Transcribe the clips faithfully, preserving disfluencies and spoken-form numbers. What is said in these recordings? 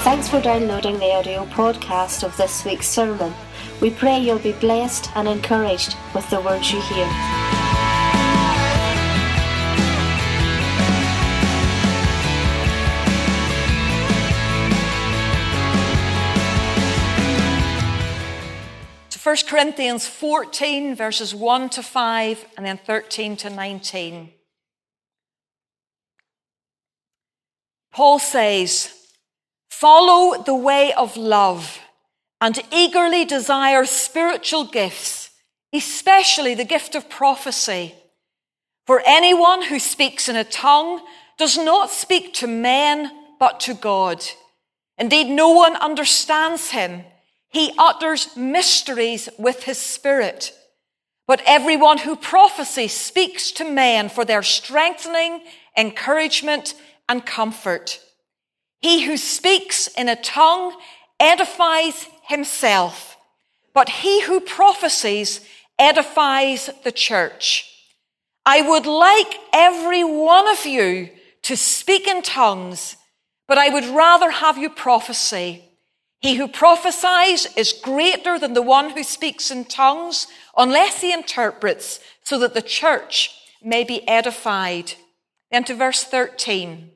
Thanks for downloading the audio podcast of this week's sermon. We pray you'll be blessed and encouraged with the words you hear. First Corinthians fourteen, verses one to five, and then thirteen to nineteen. Paul says, "Follow the way of love and eagerly desire spiritual gifts, especially the gift of prophecy. For anyone who speaks in a tongue does not speak to men, but to God. Indeed, no one understands him. He utters mysteries with his spirit. But everyone who prophesies speaks to men for their strengthening, encouragement, and comfort. He who speaks in a tongue edifies himself, but he who prophesies edifies the church. I would like every one of you to speak in tongues, but I would rather have you prophesy. He who prophesies is greater than the one who speaks in tongues, unless he interprets, so that the church may be edified." Then to verse thirteen.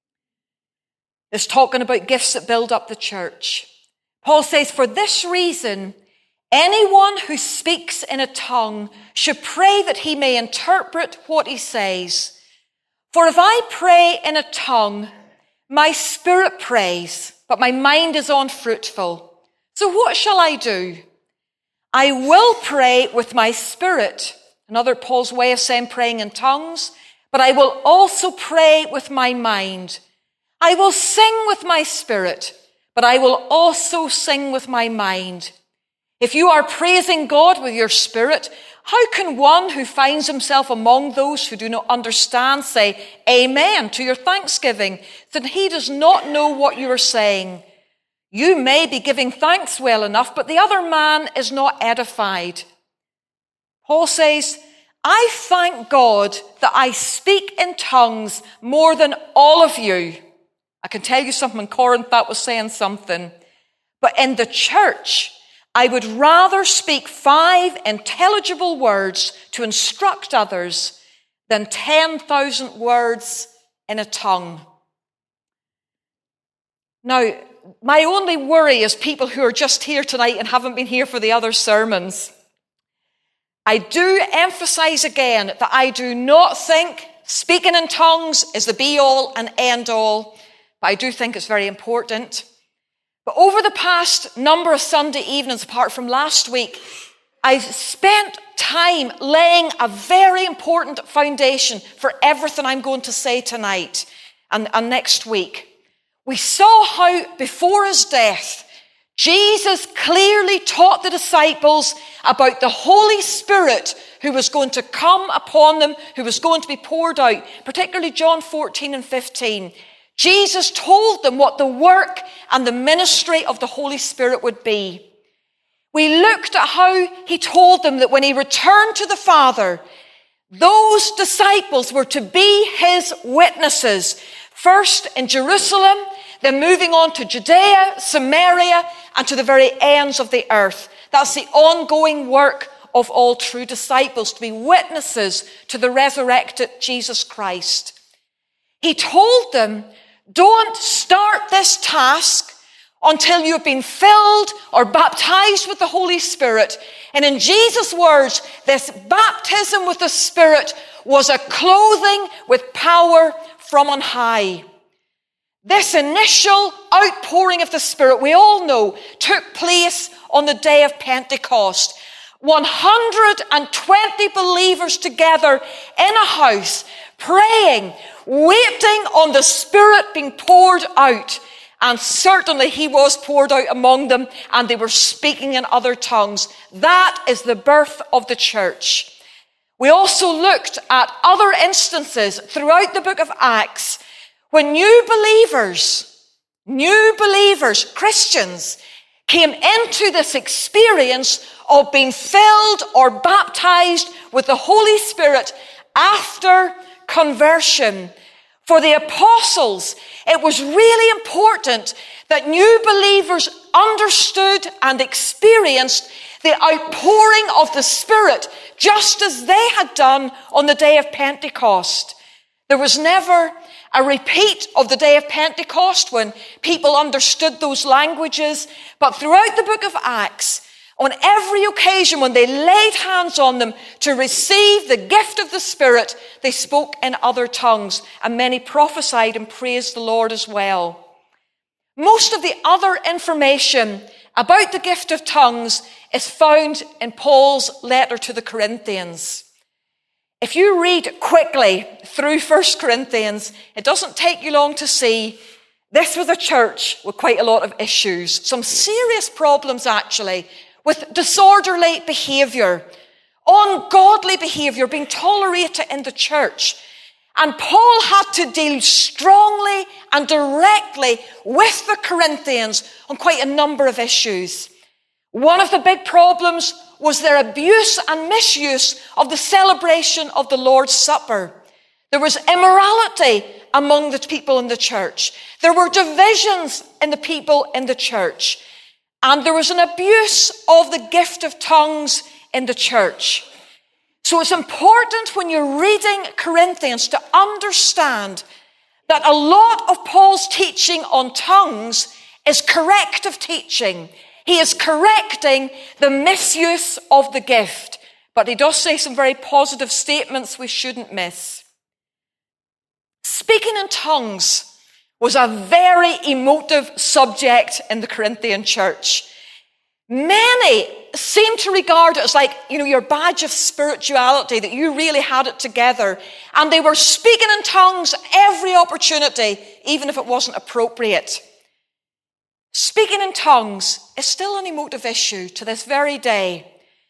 It's talking about gifts that build up the church. Paul says, "For this reason, anyone who speaks in a tongue should pray that he may interpret what he says. For if I pray in a tongue, my spirit prays, but my mind is unfruitful. So what shall I do? I will pray with my spirit," another Paul's way of saying praying in tongues, "but I will also pray with my mind. I will sing with my spirit, but I will also sing with my mind. If you are praising God with your spirit, how can one who finds himself among those who do not understand say amen to your thanksgiving, that he does not know what you are saying? You may be giving thanks well enough, but the other man is not edified." Paul says, "I thank God that I speak in tongues more than all of you." I can tell you something, in Corinth that was saying something. "But in the church, I would rather speak five intelligible words to instruct others than ten thousand words in a tongue." Now, my only worry is people who are just here tonight and haven't been here for the other sermons. I do emphasize again that I do not think speaking in tongues is the be-all and end-all, but I do think it's very important. But over the past number of Sunday evenings, apart from last week, I've spent time laying a very important foundation for everything I'm going to say tonight and, and next week. We saw how before his death, Jesus clearly taught the disciples about the Holy Spirit who was going to come upon them, who was going to be poured out, particularly John fourteen and fifteen. Jesus told them what the work and the ministry of the Holy Spirit would be. We looked at how he told them that when he returned to the Father, those disciples were to be his witnesses, first in Jerusalem, then moving on to Judea, Samaria, and to the very ends of the earth. That's the ongoing work of all true disciples, to be witnesses to the resurrected Jesus Christ. He told them, don't start this task until you've been filled or baptized with the Holy Spirit. And in Jesus' words, this baptism with the Spirit was a clothing with power from on high. This initial outpouring of the Spirit, we all know, took place on the day of Pentecost. one hundred twenty believers together in a house, praying, waiting on the Spirit being poured out. And certainly he was poured out among them, and they were speaking in other tongues. That is the birth of the church. We also looked at other instances throughout the book of Acts when new believers, new believers, Christians, came into this experience of being filled or baptized with the Holy Spirit after conversion. For the apostles, it was really important that new believers understood and experienced the outpouring of the Spirit, just as they had done on the day of Pentecost. There was never a repeat of the day of Pentecost when people understood those languages, but throughout the book of Acts, on every occasion when they laid hands on them to receive the gift of the Spirit, they spoke in other tongues, and many prophesied and praised the Lord as well. Most of the other information about the gift of tongues is found in Paul's letter to the Corinthians. If you read quickly through First Corinthians, it doesn't take you long to see this was a church with quite a lot of issues, some serious problems actually, with disorderly behavior, ungodly behavior being tolerated in the church. And Paul had to deal strongly and directly with the Corinthians on quite a number of issues. One of the big problems was their abuse and misuse of the celebration of the Lord's Supper. There was immorality among the people in the church. There were divisions in the people in the church. And there was an abuse of the gift of tongues in the church. So it's important when you're reading Corinthians to understand that a lot of Paul's teaching on tongues is corrective teaching. He is correcting the misuse of the gift. But he does say some very positive statements we shouldn't miss. Speaking in tongues was a very emotive subject in the Corinthian church. Many seem to regard it as like, you know, your badge of spirituality, that you really had it together. And they were speaking in tongues every opportunity, even if it wasn't appropriate. Speaking in tongues is still an emotive issue to this very day.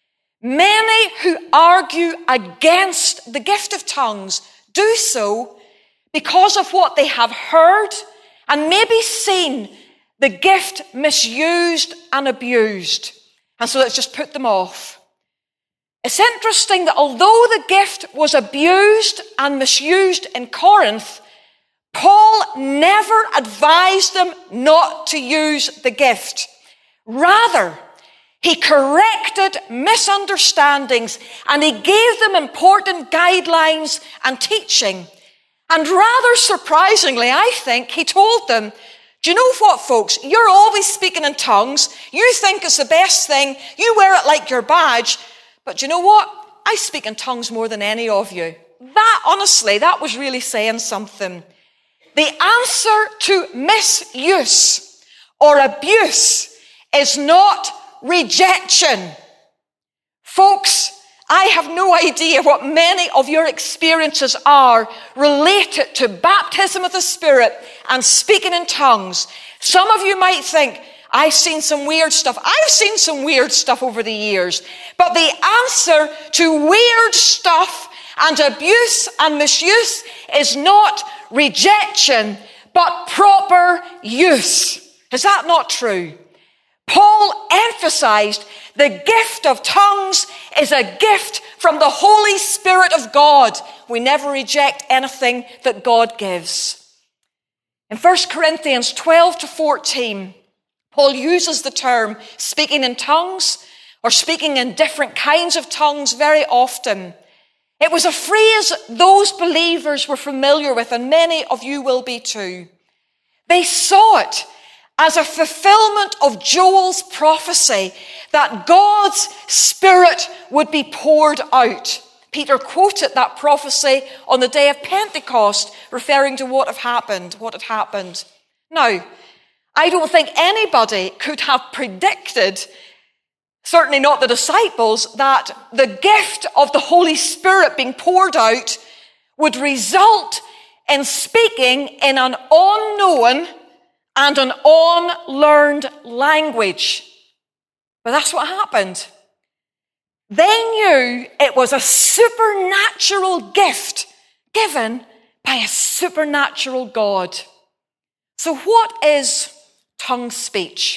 Many who argue against the gift of tongues do so because of what they have heard and maybe seen the gift misused and abused. And so let's just put them off. It's interesting that although the gift was abused and misused in Corinth, Paul never advised them not to use the gift. Rather, he corrected misunderstandings and he gave them important guidelines and teaching. And rather surprisingly, I think, he told them, do you know what, folks? You're always speaking in tongues. You think it's the best thing. You wear it like your badge. But do you know what? I speak in tongues more than any of you. That, honestly, that was really saying something. The answer to misuse or abuse is not rejection. Folks, I have no idea what many of your experiences are related to baptism of the Spirit and speaking in tongues. Some of you might think, I've seen some weird stuff. I've seen some weird stuff over the years. But the answer to weird stuff and abuse and misuse is not rejection, but proper use. Is that not true? Paul emphasized the gift of tongues is a gift from the Holy Spirit of God. We never reject anything that God gives. In First Corinthians twelve to fourteen, Paul uses the term speaking in tongues or speaking in different kinds of tongues very often. It was a phrase those believers were familiar with, and many of you will be too. They saw it as a fulfillment of Joel's prophecy that God's Spirit would be poured out. Peter quoted that prophecy on the day of Pentecost, referring to what had happened, what had happened. Now, I don't think anybody could have predicted, certainly not the disciples, that the gift of the Holy Spirit being poured out would result in speaking in an unknown and an unlearned language. But that's what happened. They knew it was a supernatural gift given by a supernatural God. So what is tongue speech?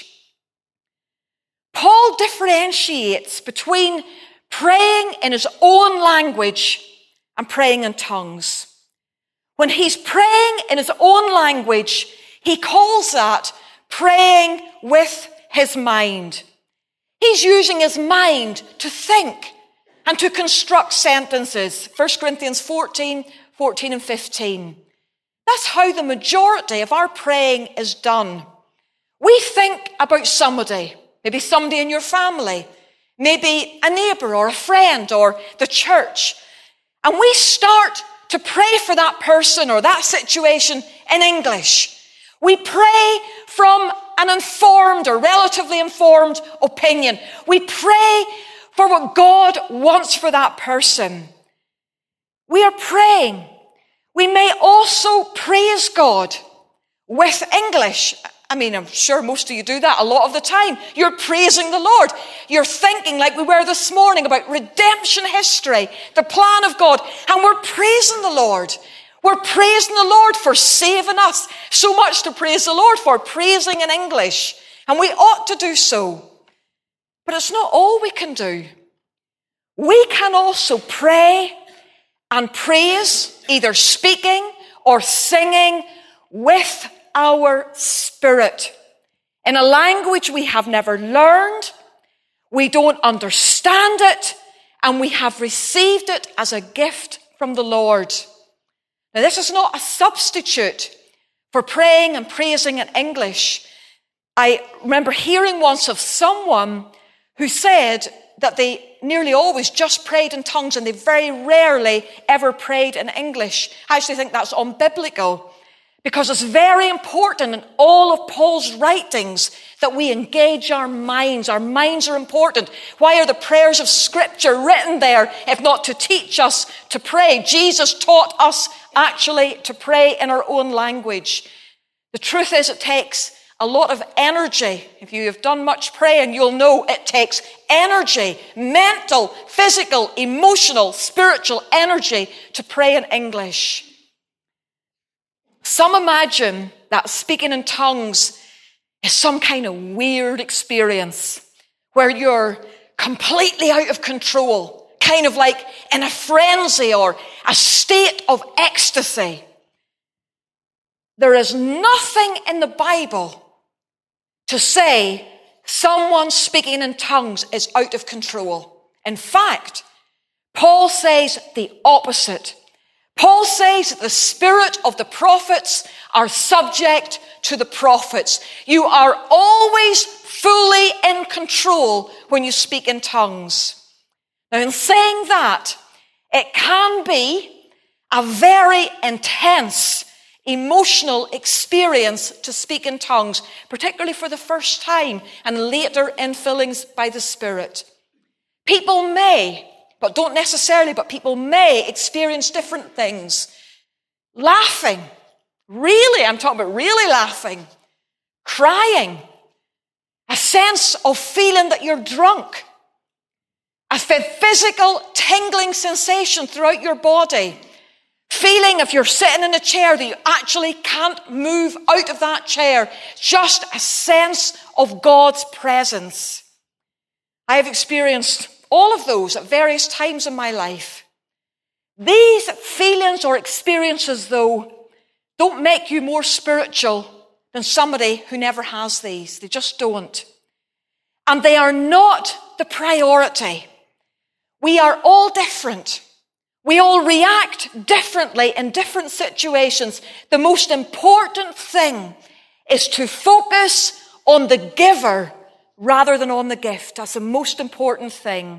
Paul differentiates between praying in his own language and praying in tongues. When he's praying in his own language, he calls that praying with his mind. He's using his mind to think and to construct sentences. First Corinthians fourteen, fourteen and fifteen. That's how the majority of our praying is done. We think about somebody, maybe somebody in your family, maybe a neighbor or a friend or the church, and we start to pray for that person or that situation in English. We pray from an informed or relatively informed opinion. We pray for what God wants for that person. We are praying. We may also praise God with English. I mean, I'm sure most of you do that a lot of the time. You're praising the Lord. You're thinking, like we were this morning, about redemption history, the plan of God, and we're praising the Lord. We're praising the Lord for saving us. So much to praise the Lord for, praising in English. And we ought to do so. But it's not all we can do. We can also pray and praise, either speaking or singing, with our spirit, in a language we have never learned, we don't understand it, and we have received it as a gift from the Lord. Now, this is not a substitute for praying and praising in English. I remember hearing once of someone who said that they nearly always just prayed in tongues and they very rarely ever prayed in English. I actually think that's unbiblical, because it's very important in all of Paul's writings that we engage our minds. Our minds are important. Why are the prayers of Scripture written there if not to teach us to pray? Jesus taught us actually to pray in our own language. The truth is, it takes a lot of energy. If you have done much praying, you'll know it takes energy, mental, physical, emotional, spiritual energy to pray in English. Some imagine that speaking in tongues is some kind of weird experience where you're completely out of control, kind of like in a frenzy or a state of ecstasy. There is nothing in the Bible to say someone speaking in tongues is out of control. In fact, Paul says the opposite. Paul says that the spirit of the prophets are subject to the prophets. You are always fully in control when you speak in tongues. Now, in saying that, it can be a very intense emotional experience to speak in tongues, particularly for the first time and later infillings by the Spirit. People may, but don't necessarily, but people may experience different things. Laughing, really, I'm talking about really laughing, crying, a sense of feeling that you're drunk, a physical tingling sensation throughout your body, feeling if you're sitting in a chair that you actually can't move out of that chair, just a sense of God's presence. I have experienced all of those at various times in my life. These feelings or experiences, though, don't make you more spiritual than somebody who never has these. They just don't. And they are not the priority. We are all different. We all react differently in different situations. The most important thing is to focus on the giver rather than on the gift. That's the most important thing.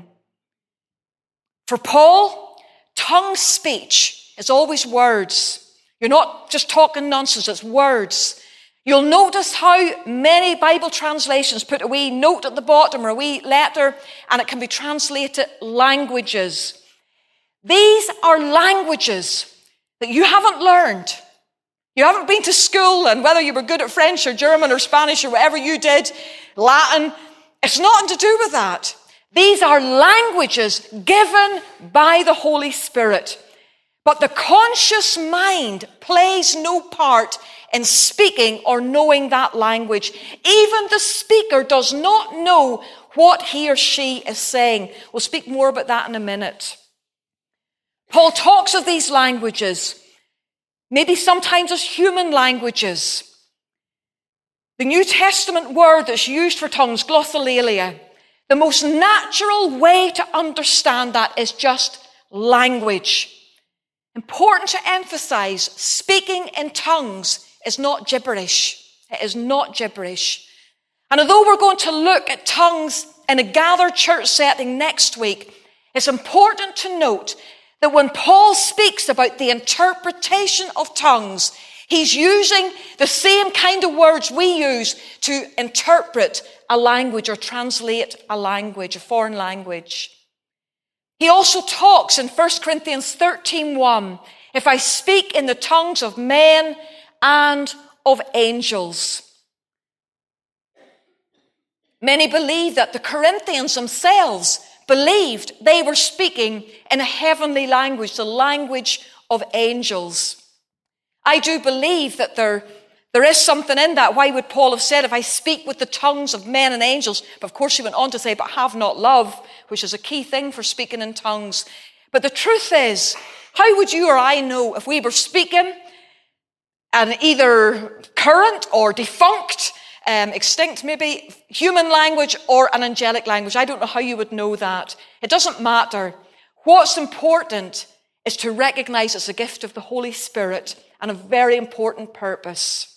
For Paul, tongue speech is always words. You're not just talking nonsense, it's words. You'll notice how many Bible translations put a wee note at the bottom or a wee letter, and it can be translated languages. These are languages that you haven't learned. You haven't been to school, and whether you were good at French or German or Spanish or whatever you did, Latin, it's nothing to do with that. These are languages given by the Holy Spirit. But the conscious mind plays no part in speaking or knowing that language. Even the speaker does not know what he or she is saying. We'll speak more about that in a minute. Paul talks of these languages maybe sometimes as human languages. The New Testament word that's used for tongues, glossolalia, the most natural way to understand that is just language. Important to emphasize, speaking in tongues is not gibberish. It is not gibberish. And although we're going to look at tongues in a gathered church setting next week, it's important to note that when Paul speaks about the interpretation of tongues, he's using the same kind of words we use to interpret a language or translate a language, a foreign language. He also talks in First Corinthians thirteen one, if I speak in the tongues of men and of angels. Many believe that the Corinthians themselves believed they were speaking in a heavenly language, the language of angels. I do believe that there, there is something in that. Why would Paul have said, if I speak with the tongues of men and angels? But of course he went on to say, but have not love, which is a key thing for speaking in tongues. But the truth is, how would you or I know if we were speaking an either current or defunct, um, extinct maybe, human language or an angelic language? I don't know how you would know that. It doesn't matter. What's important is to recognize it's a gift of the Holy Spirit and a very important purpose.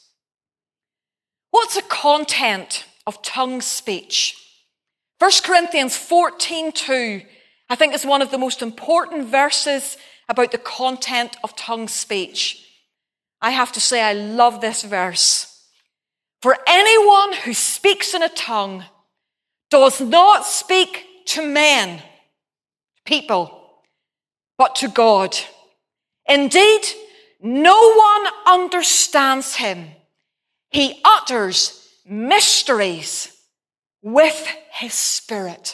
What's the content of tongue speech? First Corinthians fourteen two, I think is one of the most important verses about the content of tongue speech. I have to say I love this verse. For anyone who speaks in a tongue does not speak to men, people, but to God. Indeed, no one understands him. He utters mysteries with his spirit.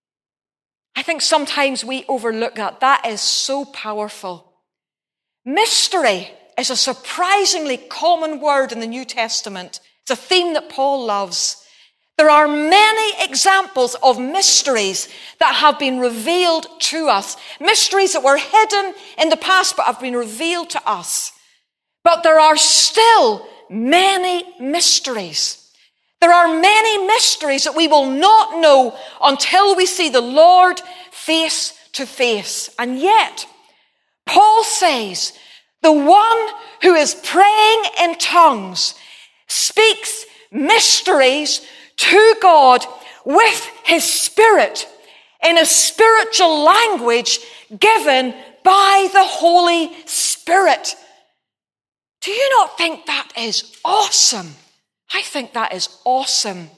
I think sometimes we overlook that. That is so powerful. Mystery is a surprisingly common word in the New Testament. It's a theme that Paul loves. There are many examples of mysteries that have been revealed to us. Mysteries that were hidden in the past but have been revealed to us. But there are still many mysteries. There are many mysteries that we will not know until we see the Lord face to face. And yet, Paul says, the one who is praying in tongues speaks mysteries to God with his spirit in a spiritual language given by the Holy Spirit. Do you not think that is awesome? I think that is awesome.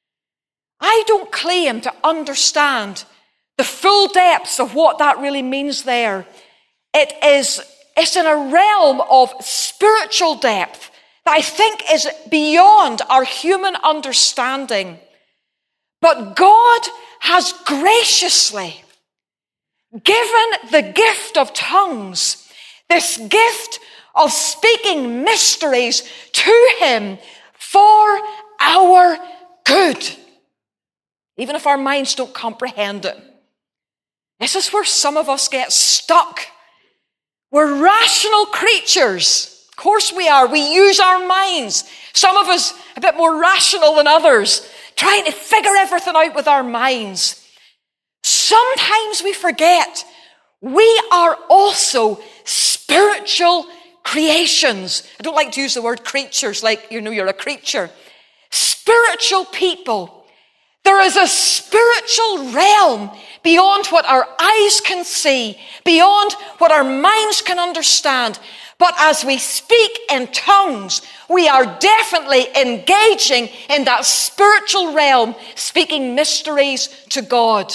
I don't claim to understand the full depths of what that really means there. It is, it's in a realm of spiritual depth that I think is beyond our human understanding. But God has graciously given the gift of tongues, this gift of speaking mysteries to him for our good, even if our minds don't comprehend it. This is where some of us get stuck. We're rational creatures. Of course we are. We use our minds. Some of us a bit more rational than others, trying to figure everything out with our minds. Sometimes we forget we are also spiritual creations. I don't like to use the word creatures like, you know, you're a creature. Spiritual people. There is a spiritual realm beyond what our eyes can see, beyond what our minds can understand. But as we speak in tongues, we are definitely engaging in that spiritual realm, speaking mysteries to God.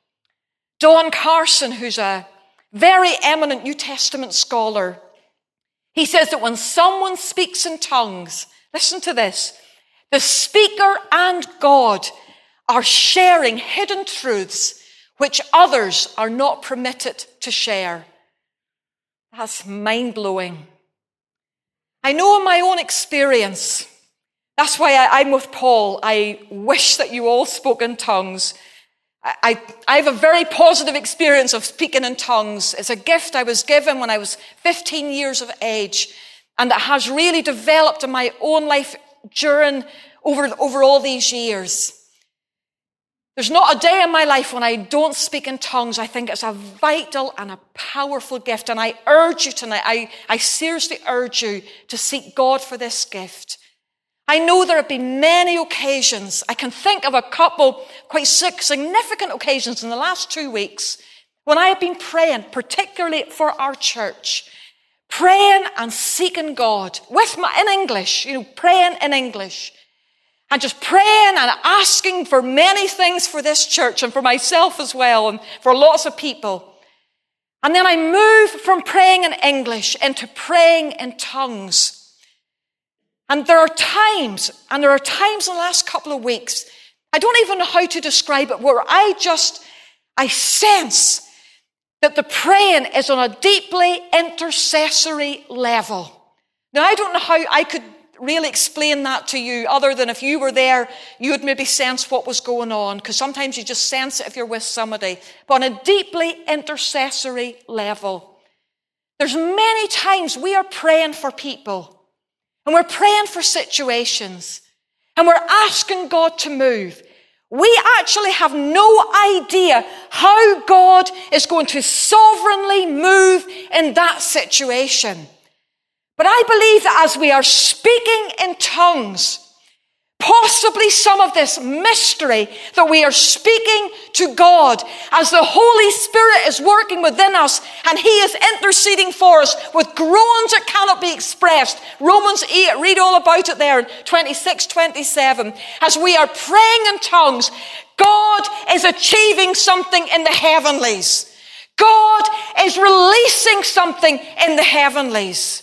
Don Carson, who's a very eminent New Testament scholar, he says that when someone speaks in tongues, listen to this, the speaker and God are sharing hidden truths which others are not permitted to share. That's mind-blowing. I know in my own experience, that's why I, I'm with Paul. I wish that you all spoke in tongues. I, I, I have a very positive experience of speaking in tongues. It's a gift I was given when I was fifteen years of age. and that has really developed in my own life during, over, over all these years. There's not a day in my life when I don't speak in tongues. I think it's a vital and a powerful gift. And I urge you tonight, I, I seriously urge you to seek God for this gift. I know there have been many occasions. I can think of a couple quite significant occasions in the last two weeks when I have been praying, particularly for our church, praying and seeking God with my, in English, you know, praying in English. And just praying and asking for many things for this church and for myself as well and for lots of people. And then I move from praying in English into praying in tongues. And there are times, and there are times in the last couple of weeks, I don't even know how to describe it, where I just, I sense that the praying is on a deeply intercessory level. Now, I don't know how I could really explain that to you, other than if you were there, you would maybe sense what was going on, because sometimes you just sense it if you're with somebody. But on a deeply intercessory level, there's many times we are praying for people, and we're praying for situations, and we're asking God to move. We actually have no idea how God is going to sovereignly move in that situation. But I believe that as we are speaking in tongues, possibly some of this mystery that we are speaking to God as the Holy Spirit is working within us and He is interceding for us with groans that cannot be expressed. Romans eight, read all about it there in twenty-six, twenty-seven. As we are praying in tongues, God is achieving something in the heavenlies. God is releasing something in the heavenlies.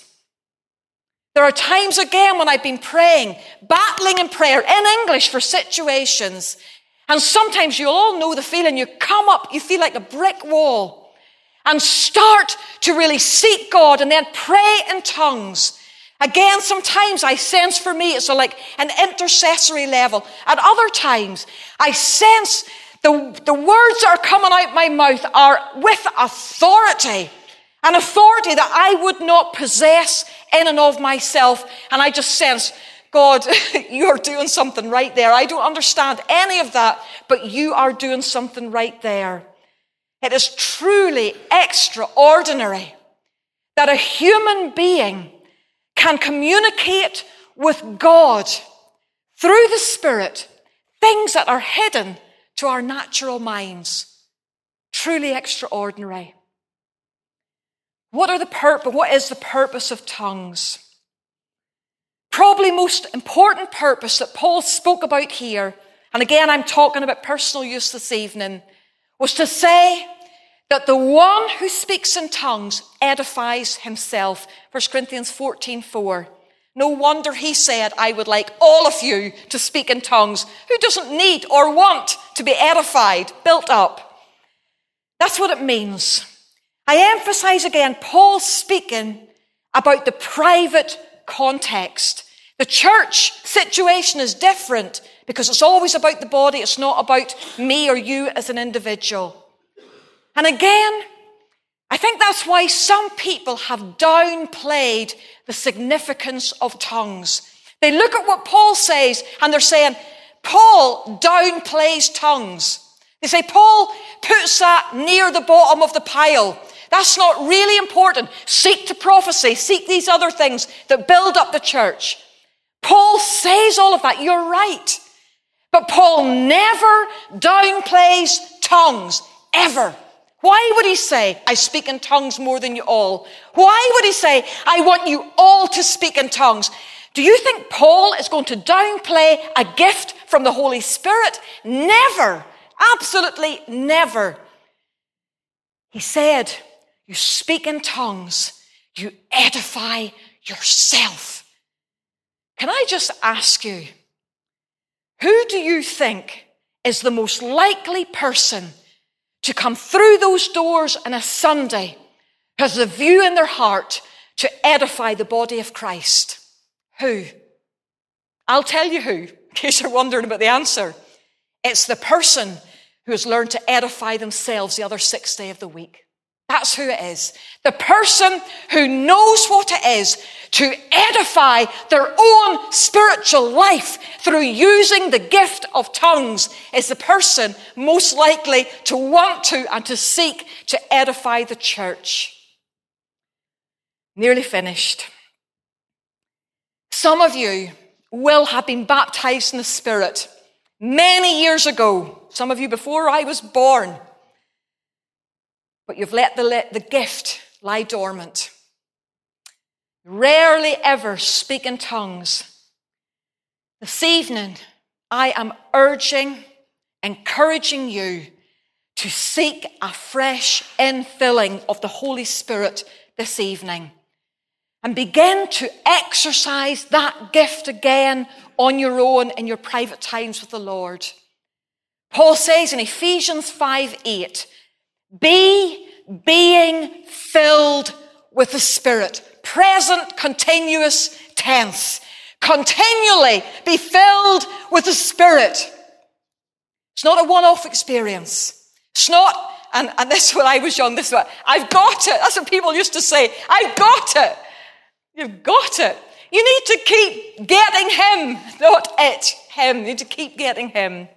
There are times again when I've been praying, battling in prayer in English for situations. And sometimes you'll all know the feeling. You come up, you feel like a brick wall and start to really seek God and then pray in tongues. Again, sometimes I sense for me it's like an intercessory level. At other times, I sense the, the words that are coming out my mouth are with authority. An authority that I would not possess in and of myself. And I just sense, God, you're doing something right there. I don't understand any of that, but you are doing something right there. It is truly extraordinary that a human being can communicate with God through the Spirit things that are hidden to our natural minds. Truly extraordinary. What are the purpose? What is the purpose of tongues? Probably most important purpose that Paul spoke about here, and again I'm talking about personal use this evening, was to say that the one who speaks in tongues edifies himself. First Corinthians fourteen four. No wonder he said, I would like all of you to speak in tongues. Who doesn't need or want to be edified, built up? That's what it means. I emphasize again, Paul speaking about the private context. The church situation is different because it's always about the body. It's not about me or you as an individual. And again, I think that's why some people have downplayed the significance of tongues. They look at what Paul says and they're saying, Paul downplays tongues. They say, Paul puts that near the bottom of the pile. That's not really important. Seek to prophecy. Seek these other things that build up the church. Paul says all of that. You're right. But Paul never downplays tongues, ever. Why would he say, I speak in tongues more than you all? Why would he say, I want you all to speak in tongues? Do you think Paul is going to downplay a gift from the Holy Spirit? Never. Absolutely never. He said, you speak in tongues, you edify yourself. Can I just ask you, who do you think is the most likely person to come through those doors on a Sunday, has the view in their heart to edify the body of Christ? Who? I'll tell you who, in case you're wondering about the answer. It's the person who has learned to edify themselves the other sixth day of the week. That's who it is. The person who knows what it is to edify their own spiritual life through using the gift of tongues is the person most likely to want to and to seek to edify the church. Nearly finished. Some of you will have been baptized in the Spirit many years ago. Some of you before I was born. But you've let the, the gift lie dormant. Rarely ever speak in tongues. This evening, I am urging, encouraging you to seek a fresh infilling of the Holy Spirit this evening and begin to exercise that gift again on your own in your private times with the Lord. Paul says in Ephesians five eight, be being filled with the Spirit. Present, continuous tense. Continually be filled with the Spirit. It's not a one-off experience. It's not, and, and this is when I was young, this is what, I've got it. That's what people used to say. I've got it. You've got it. You need to keep getting him, not it, him. You need to keep getting him.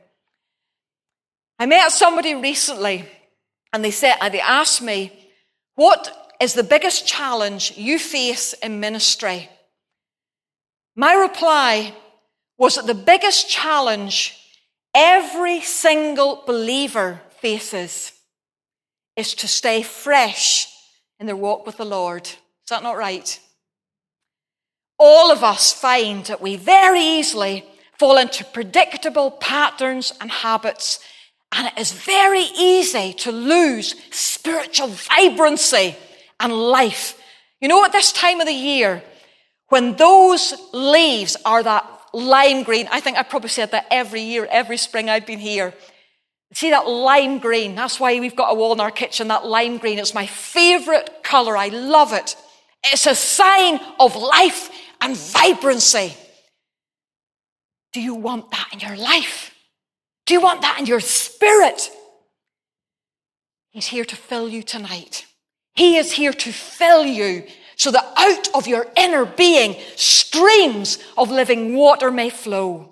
I met somebody recently, and they said, and they asked me, what is the biggest challenge you face in ministry? My reply was that the biggest challenge every single believer faces is to stay fresh in their walk with the Lord. Is that not right? All of us find that we very easily fall into predictable patterns and habits, and it is very easy to lose spiritual vibrancy and life. You know, at this time of the year, when those leaves are that lime green, I think I probably said that every year, every spring I've been here. See that lime green? That's why we've got a wall in our kitchen, that lime green. It's my favorite color. I love it. It's a sign of life and vibrancy. Do you want that in your life? Do you want that in your spirit? He's here to fill you tonight. He is here to fill you so that out of your inner being, streams of living water may flow.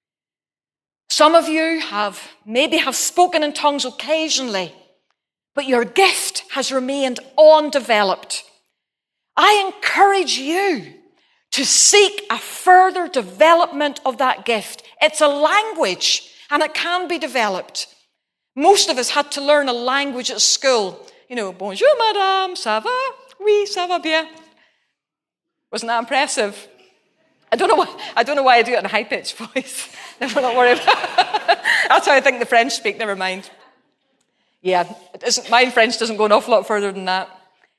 Some of you have maybe have spoken in tongues occasionally, but your gift has remained undeveloped. I encourage you to seek a further development of that gift. It's a language, and it can be developed. Most of us had to learn a language at school. You know, bonjour, madame, ça va? Oui, ça va bien. Wasn't that impressive? I don't know why, I don't know why I do it in a high-pitched voice. Never not worry about it. That's how I think the French speak, never mind. Yeah, it isn't, my French doesn't go an awful lot further than that.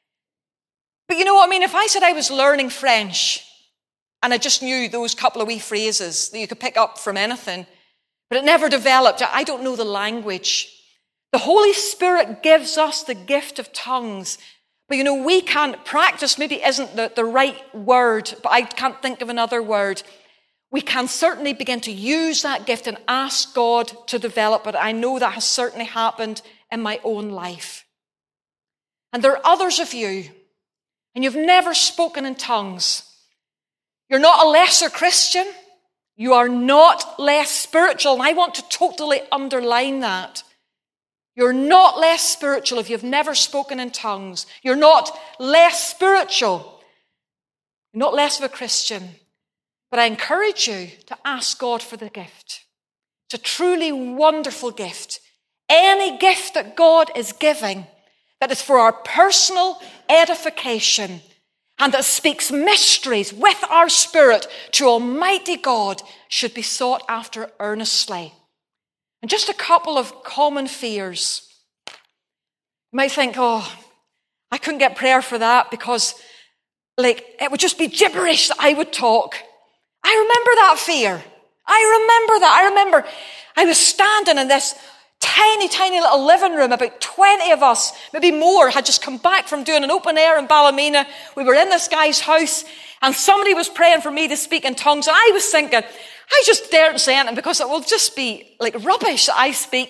But you know what I mean? If I said I was learning French and I just knew those couple of wee phrases that you could pick up from anything, but it never developed, I don't know the language. The Holy Spirit gives us the gift of tongues. But you know, we can't practice, maybe isn't the, the right word, but I can't think of another word. We can certainly begin to use that gift and ask God to develop it. I know that has certainly happened in my own life. And there are others of you, and you've never spoken in tongues. You're not a lesser Christian. You are not less spiritual. And I want to totally underline that. You're not less spiritual if you've never spoken in tongues. You're not less spiritual. You're not less of a Christian. But I encourage you to ask God for the gift. It's a truly wonderful gift. Any gift that God is giving that is for our personal edification and that speaks mysteries with our spirit to Almighty God should be sought after earnestly. And just a couple of common fears. You might think, oh, I couldn't get prayer for that because, like, it would just be gibberish that I would talk. I remember that fear. I remember that. I remember I was standing in this tiny, tiny little living room. About twenty of us, maybe more, had just come back from doing an open air in Ballymena. We were in this guy's house, and somebody was praying for me to speak in tongues. And I was thinking, I just daren't say anything because it will just be like rubbish that I speak.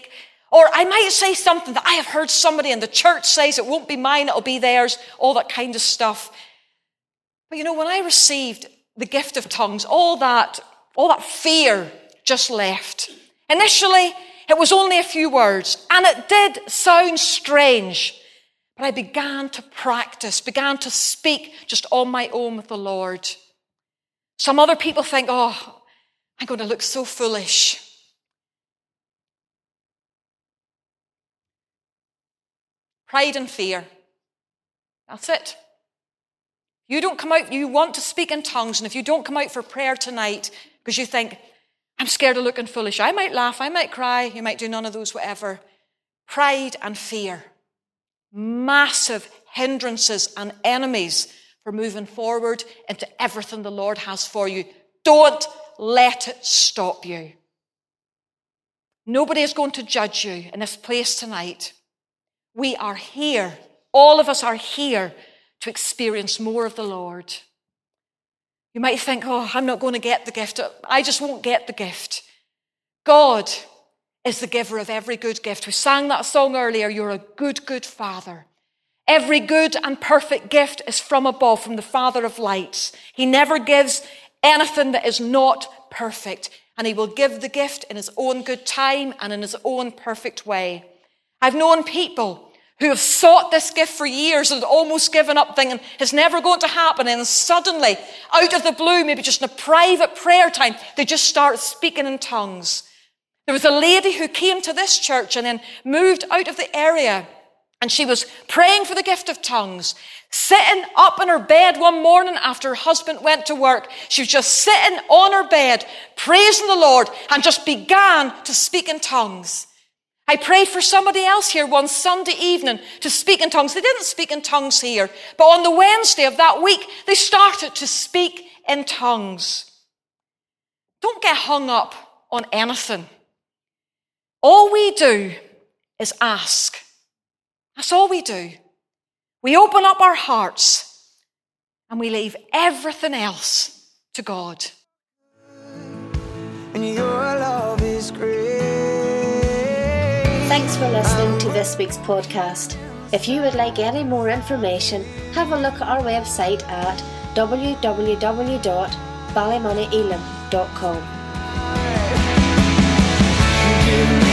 Or I might say something that I have heard somebody in the church says, it won't be mine, it'll be theirs, all that kind of stuff. But you know, when I received the gift of tongues, all that, all that fear just left. Initially, it was only a few words, and it did sound strange. But I began to practice, began to speak just on my own with the Lord. Some other people think, oh, I'm going to look so foolish. Pride and fear. That's it. You don't come out, you want to speak in tongues, and if you don't come out for prayer tonight because you think, I'm scared of looking foolish, I might laugh, I might cry, you might do none of those, whatever. Pride and fear. Massive hindrances and enemies for moving forward into everything the Lord has for you. Don't let it stop you. Nobody is going to judge you in this place tonight. We are here, all of us are here to experience more of the Lord. You might think, oh, I'm not going to get the gift. I just won't get the gift. God is the giver of every good gift. We sang that song earlier, you're a good, good Father. Every good and perfect gift is from above, from the Father of lights. He never gives anything that is not perfect, and he will give the gift in his own good time and in his own perfect way. I've known people who have sought this gift for years and almost given up, thinking it's never going to happen, and suddenly, out of the blue, maybe just in a private prayer time, they just start speaking in tongues. There was a lady who came to this church and then moved out of the area, and she was praying for the gift of tongues, sitting up in her bed one morning after her husband went to work. She was just sitting on her bed, praising the Lord, and just began to speak in tongues. I prayed for somebody else here one Sunday evening to speak in tongues. They didn't speak in tongues here, but on the Wednesday of that week, they started to speak in tongues. Don't get hung up on anything. All we do is ask. That's all we do. We open up our hearts and we leave everything else to God. And your love is great. Thanks for listening to this week's podcast. If you would like any more information, have a look at our website at w w w dot ballymoney elim dot com.